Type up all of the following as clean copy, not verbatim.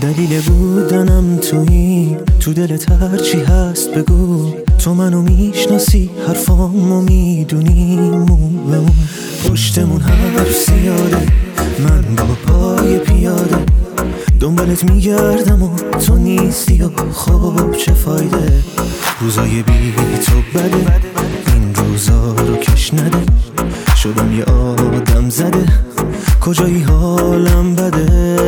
دلیل بودنم تویی، تو دلت هرچی هست بگو. تو منو میشناسی، حرفامو میدونی، مون به مون. پشتمون حرف زیاده، من با پای پیاده دنبالت میگردم و تو نیستی و خب چه فایده. روزای بی تو بده، این روزا رو کش نده. شدم یه آدم زده، کجایی حالم بده.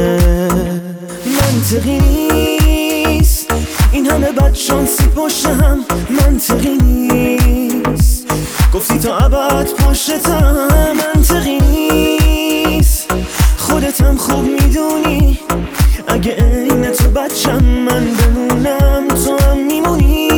منطقی نیست این همه بدشانسی پشت هم، منطقی نیست گفتی تا ابد پشتم. منطقی نیست خودتم خوب میدونی، اگه عین تو بچم من بمونم تو هم میمونی.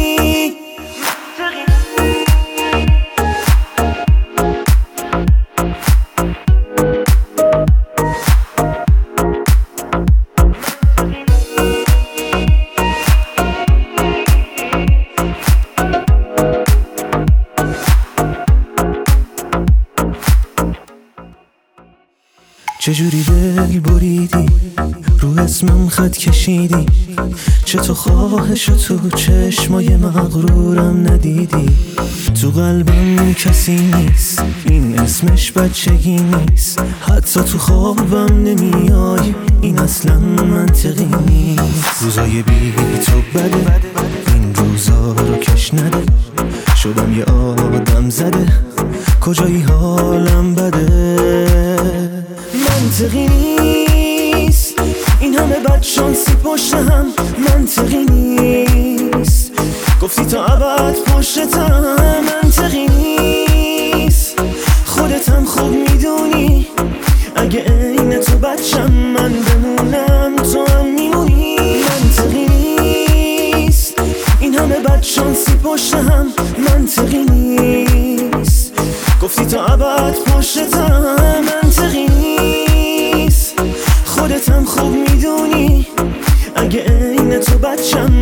چجوری دل بریدی، رو اسمم خط کشیدی. چه تو خواهش تو چشمای مغرورم ندیدی. تو قلبم کسی نیست، این اسمش بچگی نیست. حتی تو خوابم نمیای، این اصلا منطقی نیست. روزای بی تو بده، این روزا رو کش نده. شدم یه آدم زده، کجایی حالم بده. منطقی نیست این همه بدشانسی پشت هم، منطقی نیست گفتی تا ابد پشتم. منطقی نیست خودتم خوب میدونی، اگه عین تو بچم من بمونم تو هم میمونی. منطقی نیست این همه بدشانسی پشت هم، منطقی نیست گفتی تا ابد پشتم. منطقی نیست خودتم خوب میدونی، اگه عین تو بچم